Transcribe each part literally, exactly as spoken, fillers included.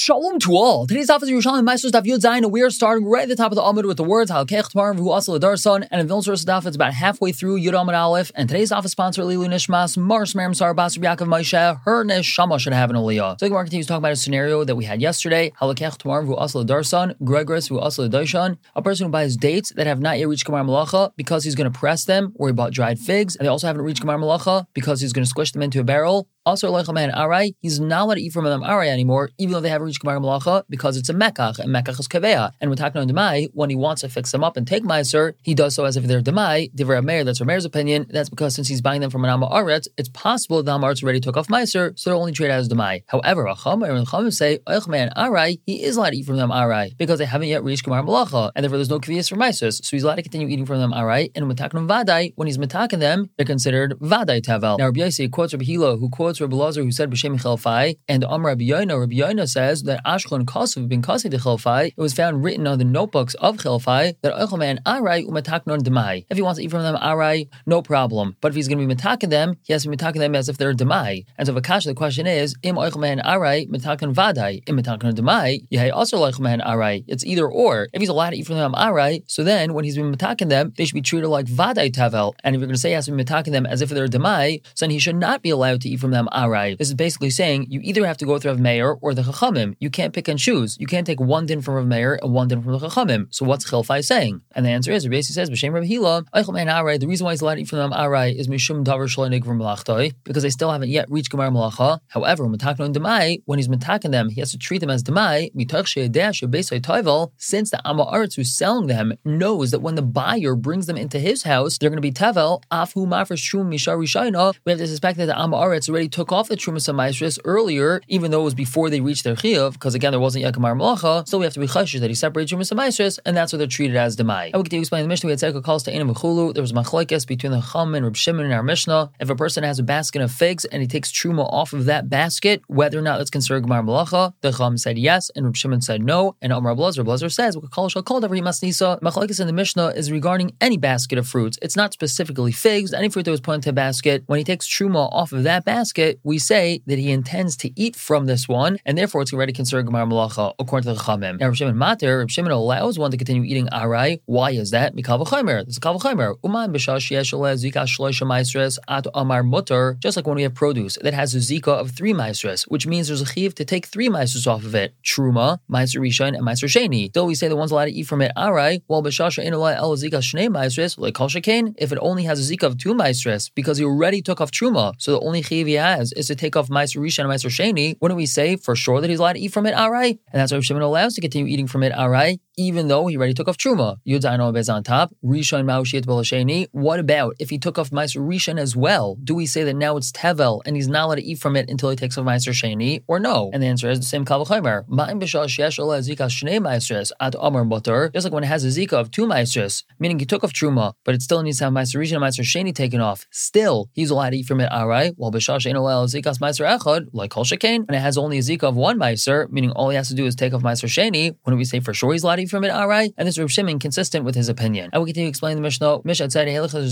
Shalom to all. Today's office is Yerushalayim Maestros Daf Yud Zayin, and we are starting right at the top of the Amud with the words Halkech Tmar V'hu Asal Darson, and in Vilna Source Daf it's about halfway through Yud Amud Aleph. And today's office sponsor Lilu Nishmas Mars Merim Sar Bas Rabbi Yaakov Moshe. Her neshama should have an aliyah. So the Gemara continues talking about a scenario that we had yesterday. Halkech Tmar V'hu Asal Darson, Gregorus V'hu Asal Daishan. A person who buys dates that have not yet reached Gemar Malacha because he's going to press them, or he bought dried figs and they also haven't reached Gemar Malacha because he's going to squish them into a barrel. Also, like a man arai, he's not allowed to eat from them arai anymore, even though they haven't reached Gemar Malacha, because it's a mekach, and mekach is kaveya. And with takna demai, when he wants to fix them up and take meiser, he does so as if they're demai. Divrei Meir, that's Rameir's opinion. That's because since he's buying them from an Amma Aretz, it's possible the Amma Aretz already took off meiser, so they're only treated as demai. However, a Chamer and Chamer say, like man arai, he is allowed to eat from them arai, because they haven't yet reached Gemar Malacha, and therefore there's no kaviyas for meisers, so he's allowed to continue eating from them arai. And with takna vadai, when he's metaking them, they're considered vadai tavel. Now Rabbi Yossi quotes Rabbi Hila, who quotes Rabbi Lazar, who said B'Shem Chelfai, and Amar Rabbi Yoina, Rabbi Yoina says that Ashkelon Kasav bin Kasei de Chelfai, it was found written on the notebooks of Chelfai that Oichel man arai umataknon demai. If he wants to eat from them arai, no problem. But if he's going to be metaking them, he has to be metaking them as if they're demai. And so Vakasha, the question is, im Oichel man arai metakan vadai, im metakan demai, yehei also Oichel man arai. It's either or. If he's allowed to eat from them arai, so then when he's been metaking them, they should be treated like vadai tavel. And if you're going to say he has to be metaking them as if they're demai, so then he should not be allowed to eat from them arai. This is basically saying you either have to go through Rav Meir or the Chachamim. You can't pick and choose. You can't take one din from Rav Meir and one din from the Chachamim. So what's Chelfai saying? And the answer is, Rabbi Yossi says, B'Shem Rabbi Hila, Eichel man arai, the reason why he's allowed to eat from them arai is mishum davar shlo negvar malachtoi, because they still haven't yet reached Gemar Malacha. However, metaknon demai, when he's metaking them, he has to treat them as demai, mitoch she'edeh she'beisai toivel, since the Amma Aretz who's selling them knows that when the buyer brings them into his house, they're going to be tavel, afu mafresh shum mishar rishayna. We have to suspect that the Amma Aretz already took off the Trumas HaMaisris earlier, even though it was before they reached their chiyuv, because again there wasn't yet Gemar Malacha, so we have to be chashish that he separates Trumas HaMaisris, and that's why they're treated as demai. And we can explain the Mishnah. We had Tzedakah calls to Einam V'chulu. There was machlokes between the Chum and Reb Shimon in our Mishnah. If a person has a basket of figs and he takes truma off of that basket, whether or not it's considered Gemar Malacha, the Chum said yes, and Reb Shimon said no, and Amar Blazer Blazer says Kol Shal Kol Davar Masnisa. Machlokes in the Mishnah is regarding any basket of fruits. It's not specifically figs. Any fruit that was put into a basket, when he takes truma off of that basket, we say that he intends to eat from this one, and therefore it's already considered Gemar Malacha according to the Chachamim. Now Reb Shimon Mater, Reb Shimon allows one to continue eating arai. Why is that? Mikal v'chaymer. This is kal v'chaymer. Uman b'shash yesh ole zika shloisha maisres at amar mutter. Just like when we have produce that has a zika of three maisres, which means there's a chiv to take three maisres off of it. Truma, maiser rishon, and maiser sheni. Still, we say the one's allowed to eat from it arai. While b'shash ein ole el zika shnei maisres like kol shekain. If it only has a zika of two maisres, because he already took off truma, so the only chiv he has is to take off maiser rishon and maiser sheni. Wouldn't we say for sure that he's allowed to eat from it arai? And that's why Shimon allows to continue eating from it arai, even though he already took off truma. Yudaino bez on top. Rishon ma'ushiet b'lasheni. What about if he took off ma'aser rishon as well? Do we say that now it's tevel and he's not allowed to eat from it until he takes off ma'aser sheni, or no? And the answer is the same kal v'chaymer. Ma'im b'shal sheyesh ola zika shnei ma'asres at amar mutter. Just like when it has a zika of two ma'asres, meaning he took off truma, but it still needs to have ma'aser rishon and ma'aser sheni taken off. Still, he's allowed to eat from it arai. While b'shal she'ein ola zikas ma'aser echad like kol shekain, and it has only a zika of one ma'aser, meaning all he has to do is take off ma'aser sheni. When we say for sure he's allowed to eat from it arai? And this is Reb Shimon consistent with his opinion. And we continue to explain the Mishnah. Mishnah said,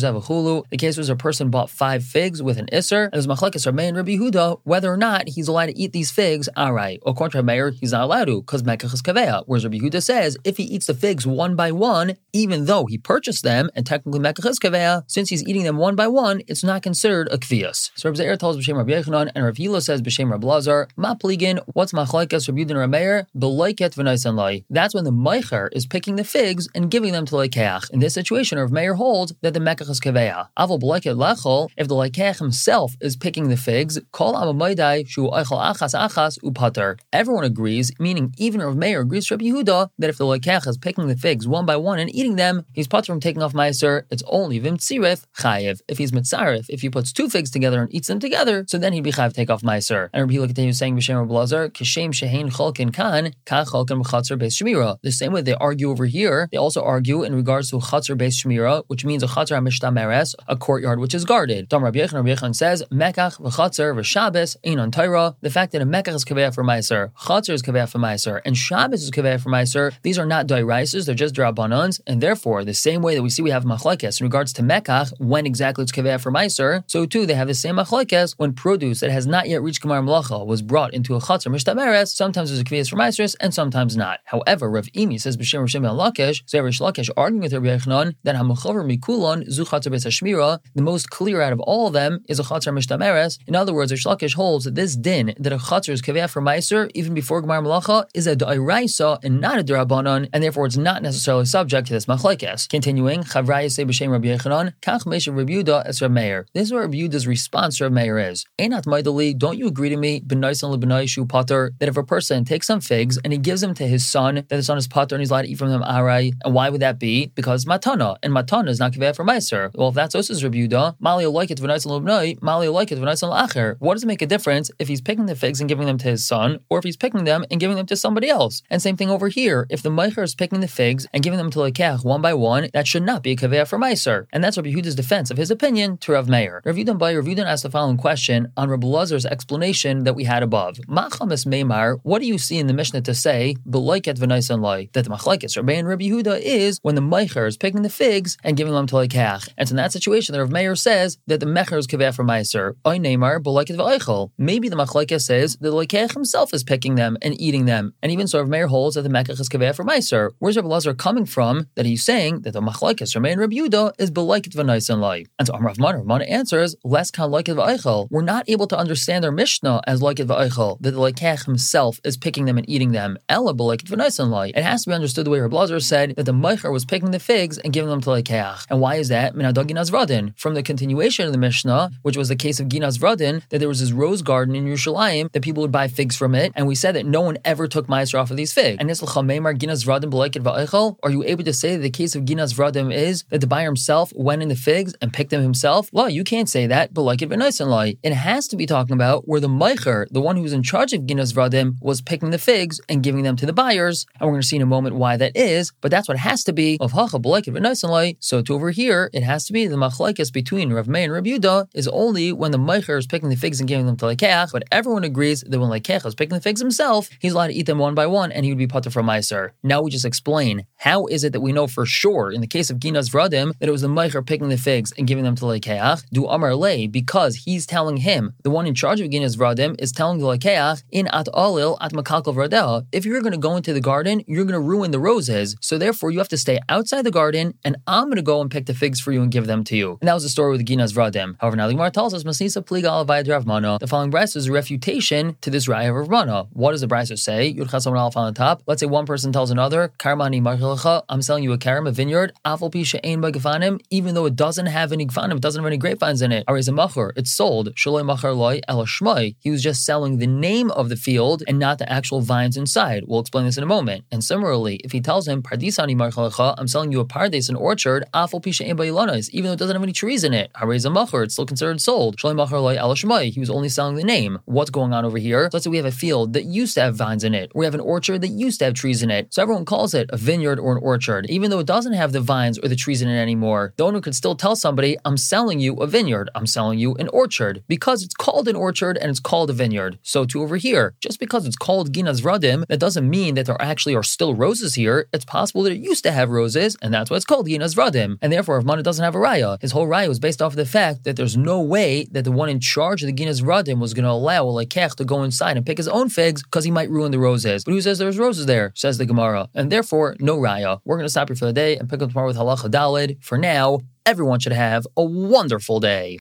the case was a person bought five figs with an isser, and it was machlekes Rabbi and Rabbi Yehuda whether or not he's allowed to eat these figs arai. According to Rabbi Meir, he's not allowed to, because mekach is kaveya. Whereas Rabbi Yehuda says, if he eats the figs one by one, even though he purchased them, and technically mekach is kaveya, since he's eating them one by one, it's not considered a kviyas. So Rabbi Zeir tells B'Shem Rabbi Yechanan, and Rabbi Hila says B'Shem Rabbi Lazar, ma pligin, what's machlekes Rabbi Yehuda and Rabbi Meir? B'loiket v'naisan lai. That's when the meicher is picking the figs and giving them to the lekeach. In this situation, Rav Meir holds that the mekach is kaveya. Avol b'loiket lechol, if the lekeach himself is picking the figs, kol amamoidai shu oichel achas achas upater. Everyone agrees, meaning even Rav Meir agrees to Rabbi Yehuda, that if the lekeach is picking the figs one by one and eating them, he's pater from taking off meiser. It's only vimtzirif chayev. If he's mitzarif, if he puts two figs together and eats them together, so then he'd be chayev to take off meiser. And Rabbi Hila continues saying b'shem Rabbi Lazar, kishem shehein cholkin kan ka cholkin b'chatzar beis shmira. The same way they argue over here, they also argue in regards to chatzar beis shmira, which means a chatzar hamishtameres, a courtyard which is guarded. Dam Rabbi Yechon, Rabbi Yechon says mekach v'chatzar v'shabes ein on Torah. The fact that a mekach is kaveya for meiser, chatzar is kaveya for meiser, and Shabbos is kaveya for meiser, these are not dairaises, they're just drabanans, and therefore the same way that we see we have machlekes in regards to mekach when exactly it's kaveya for meiser, so too they have the same machlekes when when produce that has not yet reached Gemar Malacha was brought into a Chatzar Mishtameres, sometimes there's a Kviyas for Maasros and sometimes not. However, Rav Imi says B'Shem Rishim Ben Lakish, so Rish Lakish arguing with Rabbi Yochanan that Hamachaver Mikulon Zu Chatzar Beis HaShmira, the most clear out of all of them is a Chatzar Mishtameres. In other words, Rish Lakish holds that this din that a Chatzar is Kaveh for Meiser even before Gemar Malacha is a D'Oraisa and not a D'Rabbanan, and therefore it's not necessarily subject to this Machlekes. Continuing, Chavraya say B'Shem Rabbi Yochanan, Kach Meshav Rabbi Yehuda as Rav Meir. This is what Rabbi Yehuda's response to Rav Meir is. Einat Maidali, don't you agree to me, B'Nais and L'B'Nai Shu Pater, that if a person takes some figs and he gives them to his son, that the son is Pater and he's allowed to eat from them Arai, and why would that be? Because Matana, and Matana is not Kaveh for Meiser. Well, if that's also Rabbi Yehuda, Mali like it V'Nais and L'B'Nai, Mali like it V'Nais and L'Acher. What does it make a difference if he's picking the figs and giving them to his son, or if he's picking them and giving them to somebody else? And same thing over here. If the Meicher is picking the figs and giving them to Lekech one by one, that should not be a Kaveh for Meiser. And that's Rabbi Yehuda's defense of his opinion to Rav Meir. Rav Yehuda by Rav Yehuda asked the following question on Rabbi Lazar's explanation that we had above. Machamis Meimar, what do you see in the Mishnah to say, B'Loiket V'Nais and Loi, that the Machlekes Rabbi and Rabbi Yehuda is when the Meicher is picking the figs and giving them to Lekech. And so in that situation, the Rav Meir says that the Mecher is Kaveh for Meiser. Oy Neimar, B'Loiket V'Oichel. Maybe the Machlekes says that the Lekech himself is picking them and eating them. And even so, Rav Meir holds that the Mecher is Kaveh for Meiser. Where's Rabbi Lazar coming from that he's saying that the Machlekes Rabbi and Rabbi Yehuda is B'Loiket V'Nais and Loi? And so Rav Mana, Rav Mana answers, less kan Loiket V'Oichel. We're not able to understand our Mishnah as Loiket V'Oichel, that the Lekech himself is picking them and eating them. Ella B'Loiket V'Nais and Loi. It has to be understood the way Rabbi Lazar said that the Meicher was picking the figs and giving them to Lekech. And why is that? Minadog Ginaz Vradin. From the continuation of the Mishnah, which was the case of Ginaz Vradin, that there was this rose garden in Yerushalayim that people would buy figs from it, and we said that no one ever took Meiser off of these figs. And Nislcha Meimar Ginaz Vradin B'Loiket V'Oichel. Are you able to say that the case of Ginaz Vradin is that the buyer himself went in the figs and picked them himself? Well, you can't say that, but like it V'Nais and Loi. It has to be talking about where the Meicher, the one who was in charge of Ginaz Vradim, was picking the figs and giving them to the buyers. And we're going to see in a moment why that is, but that's what it has to be of Hacha B'Loik it V'Nais and Loi. So to over here, it has to be the Machlekes between Rav Meir and Rav Yehuda is only when the Meicher is picking the figs and giving them to Lekech, but everyone agrees that when Lekech is picking the figs himself, he's allowed to eat them one by one and he would be Pater from Meiser. Now we just explain how is it that we know for sure in the case of Ginaz Vradim that it was the Meicher picking the figs and giving them to Lekech. Do Amar Le, because he's telling him, the one in charge of Ginaz Vradim is telling the Lekech in At Alil At Makalkal Vradeha, if you're going to go into the garden, you're going to ruin the roses. So therefore you have to stay outside the garden and I'm going to go and pick the figs for you and give them to you. And that was the story with Ginaz Vradim. However, now the Gemara tells us Masnisa Pliga Alavayad Rav Mana. The following brisa is a refutation to this Raya of Rav Mana. What does the brisa say? Yud Chas Amar Aleph on the top. Let's say one person tells another, Karmani Marchelacha, I'm selling you a karam, a vineyard, Afal Pi She'ein Ba Gefanim, even though it doesn't have any gefanim, it doesn't have any grapevines in it. Arei Ze Machar, it's sold. Shaloi Machar Loi Ela Shmai. He was just selling the name of the field and not the actual vines inside. We'll explain this in a moment. And similarly, if he tells him, Pardisani Marchelacha, I'm selling you a pardes, an orchard, Afal Pi She'ein Ba Ilanos, even though it doesn't have any trees in it. Arei Ze Machar, it's still considered sold. Shaloi Machar Loi Ela Shmai. He was only selling the name. What's going on over here? So let's say we have a field that used to have vines in it. We have an orchard that used to have trees in it. So everyone calls it a vineyard or an orchard. Even though it doesn't have the vines or the trees in it anymore, the owner could still tell somebody, I'm selling you a vineyard. I'm selling you an orchard. Because it's called an orchard and it's called a vineyard. So to over here, just because it's called Ginaz Vradim, that doesn't mean that there actually are still roses here. It's possible that it used to have roses, and that's why it's called Ginaz Vradim. And therefore, if Mana doesn't have a raya, his whole raya was based off of the fact that there's no way that the one in charge of the Ginaz Vradim was going to allow a Lekech to go inside and pick his own figs because he might ruin the roses. But who says there's roses there? Says the Gemara. And therefore, no raya. We're going to stop here for the day and pick up tomorrow with Halacha Daled. For now, everyone should have a wonderful day.